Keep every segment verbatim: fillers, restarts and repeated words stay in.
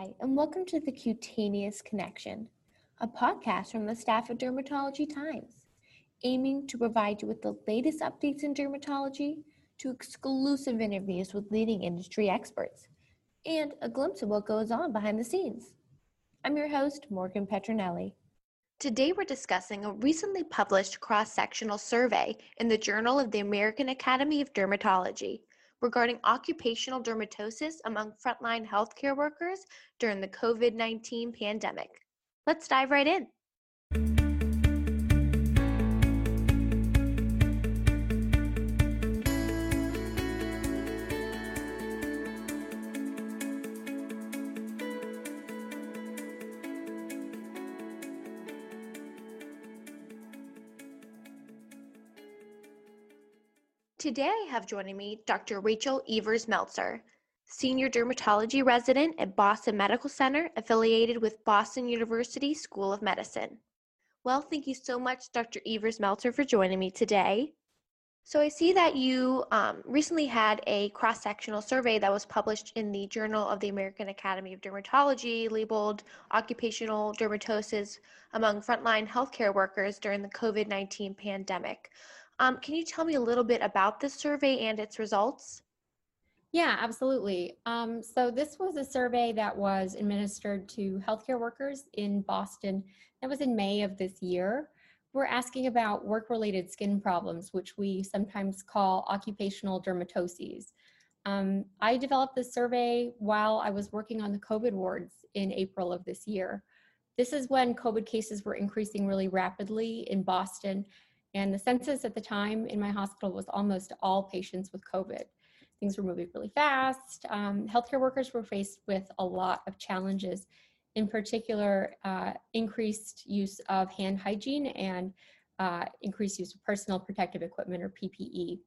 Hi, and welcome to the Cutaneous Connection, a podcast from the staff of Dermatology Times, aiming to provide you with the latest updates in dermatology to exclusive interviews with leading industry experts, and a glimpse of what goes on behind the scenes. I'm your host, Morgan Petronelli. Today we're discussing a recently published cross-sectional survey in the Journal of the American Academy of Dermatology regarding occupational dermatosis among frontline healthcare workers during the COVID nineteen pandemic. Let's dive right in. Today I have joining me Doctor Rachel Evers-Meltzer, Senior Dermatology Resident at Boston Medical Center, affiliated with Boston University School of Medicine. Well, thank you so much, Doctor Evers-Meltzer, for joining me today. So I see that you um, recently had a cross-sectional survey that was published in the Journal of the American Academy of Dermatology labeled Occupational Dermatosis Among Frontline Healthcare Workers During the COVID nineteen Pandemic. Um, can you tell me a little bit about this survey and its results? Yeah, absolutely. Um, so this was a survey that was administered to healthcare workers in Boston. That was in May of this year. We're asking about work-related skin problems, which we sometimes call occupational dermatoses. Um, I developed this survey while I was working on the COVID wards in April of this year. This is when COVID cases were increasing really rapidly in Boston, and the census at the time in my hospital was almost all patients with COVID. Things were moving really fast. Um, healthcare workers were faced with a lot of challenges, in particular, uh, increased use of hand hygiene and uh, increased use of personal protective equipment, or P P E.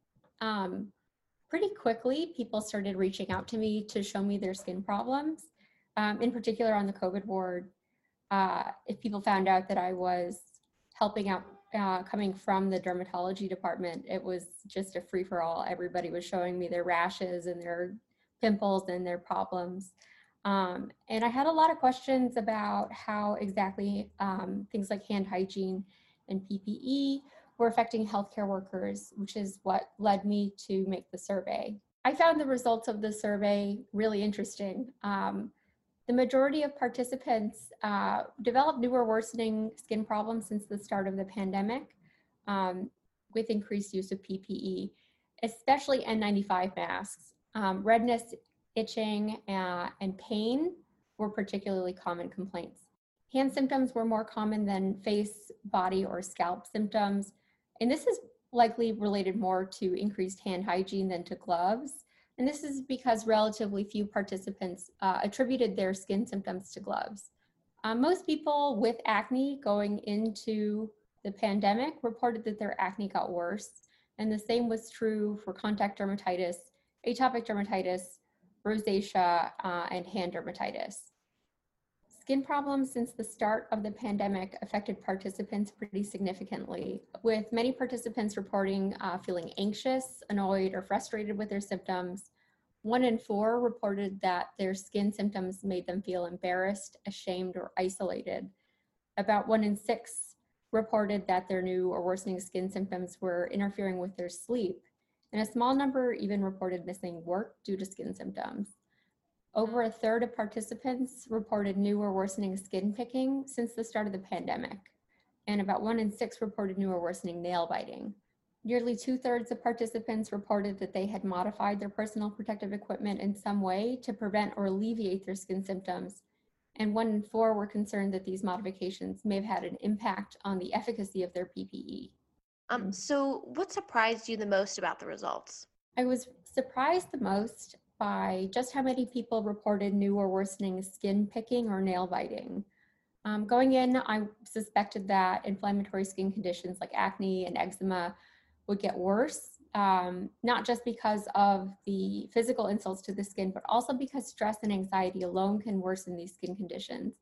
Um, pretty quickly, people started reaching out to me to show me their skin problems, um, in particular on the COVID ward. Uh, if people found out that I was helping out uh, coming from the dermatology department, it was just a free-for-all. Everybody was showing me their rashes and their pimples and their problems. Um, and I had a lot of questions about how exactly um, things like hand hygiene and P P E were affecting healthcare workers, which is what led me to make the survey. I found the results of the survey really interesting. Um, The majority of participants uh, developed new or worsening skin problems since the start of the pandemic, um, with increased use of P P E, especially N ninety-five masks. Um, redness, itching, uh, and pain were particularly common complaints. Hand symptoms were more common than face, body, or scalp symptoms, and this is likely related more to increased hand hygiene than to gloves. And this is because relatively few participants uh, attributed their skin symptoms to gloves. Uh, most people with acne going into the pandemic reported that their acne got worse. And the same was true for contact dermatitis, atopic dermatitis, rosacea, uh, and hand dermatitis. Skin problems since the start of the pandemic affected participants pretty significantly, with many participants reporting uh, feeling anxious, annoyed, or frustrated with their symptoms. One in four reported that their skin symptoms made them feel embarrassed, ashamed, or isolated. About one in six reported that their new or worsening skin symptoms were interfering with their sleep, and a small number even reported missing work due to skin symptoms. Over a third of participants reported new or worsening skin picking since the start of the pandemic, and about one in six reported new or worsening nail biting. Nearly two-thirds of participants reported that they had modified their personal protective equipment in some way to prevent or alleviate their skin symptoms, and one in four were concerned that these modifications may have had an impact on the efficacy of their P P E. Um, so what surprised you the most about the results? I was surprised the most by just how many people reported new or worsening skin picking or nail biting. Um, going in, I suspected that inflammatory skin conditions like acne and eczema would get worse, um, not just because of the physical insults to the skin, but also because stress and anxiety alone can worsen these skin conditions.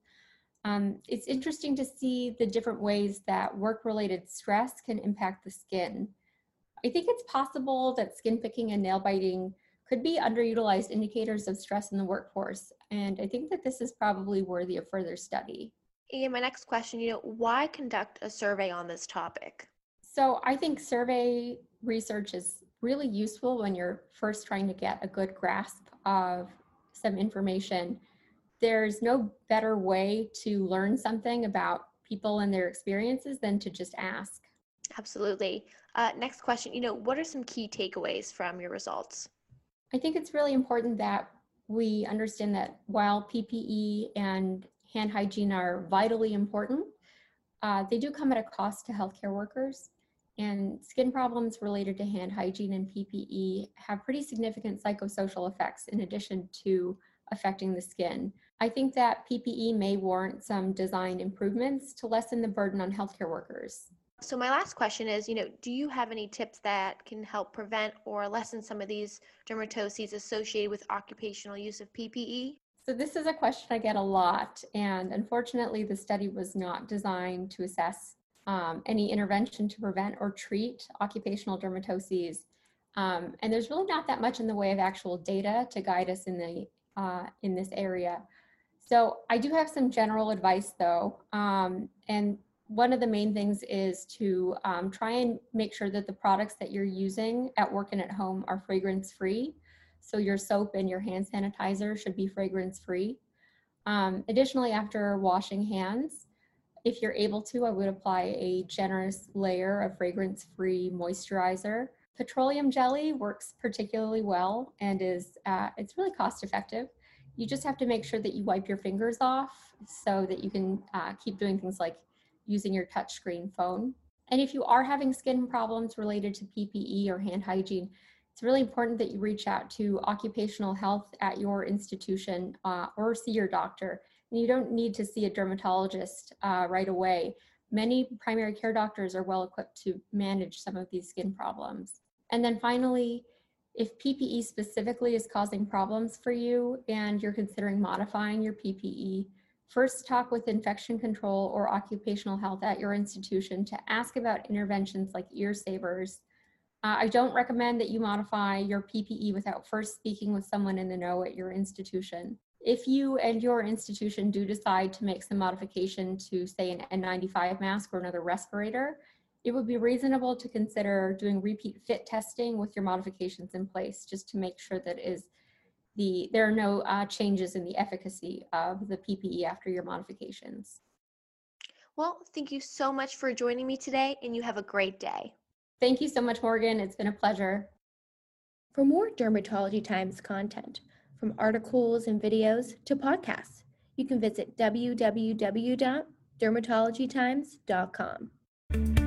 Um, it's interesting to see the different ways that work-related stress can impact the skin. I think it's possible that skin picking and nail biting could be underutilized indicators of stress in the workforce. And I think that this is probably worthy of further study. And my next question, you know, why conduct a survey on this topic? So I think survey research is really useful when you're first trying to get a good grasp of some information. There's no better way to learn something about people and their experiences than to just ask. Absolutely. Uh, next question, you know, what are some key takeaways from your results? I think it's really important that we understand that while P P E and hand hygiene are vitally important, uh, they do come at a cost to healthcare workers. And skin problems related to hand hygiene and P P E have pretty significant psychosocial effects in addition to affecting the skin. I think that P P E may warrant some design improvements to lessen the burden on healthcare workers. So my last question is, you know, do you have any tips that can help prevent or lessen some of these dermatoses associated with occupational use of P P E? So this is a question I get a lot, and unfortunately the study was not designed to assess um, any intervention to prevent or treat occupational dermatoses. Um, and there's really not that much in the way of actual data to guide us in the uh, in this area. So I do have some general advice though, um, and one of the main things is to um, try and make sure that the products that you're using at work and at home are fragrance free. So your soap and your hand sanitizer should be fragrance free. Um, additionally, after washing hands, if you're able to, I would apply a generous layer of fragrance free moisturizer. Petroleum jelly works particularly well and is uh, it's really cost effective. You just have to make sure that you wipe your fingers off so that you can uh, keep doing things like using your touchscreen phone. And if you are having skin problems related to P P E or hand hygiene, it's really important that you reach out to occupational health at your institution uh, or see your doctor. And you don't need to see a dermatologist uh, right away. Many primary care doctors are well equipped to manage some of these skin problems. And then finally, if P P E specifically is causing problems for you and you're considering modifying your P P E, first talk with infection control or occupational health at your institution to ask about interventions like ear savers. Uh, I don't recommend that you modify your P P E without first speaking with someone in the know at your institution. If you and your institution do decide to make some modification to, say, an N ninety-five mask or another respirator, it would be reasonable to consider doing repeat fit testing with your modifications in place, just to make sure that is the there are no uh, changes in the efficacy of the P P E after your modifications. Well, thank you so much for joining me today, and you have a great day. Thank you so much, Morgan. It's been a pleasure. For more Dermatology Times content, from articles and videos to podcasts, you can visit w w w dot dermatology times dot com.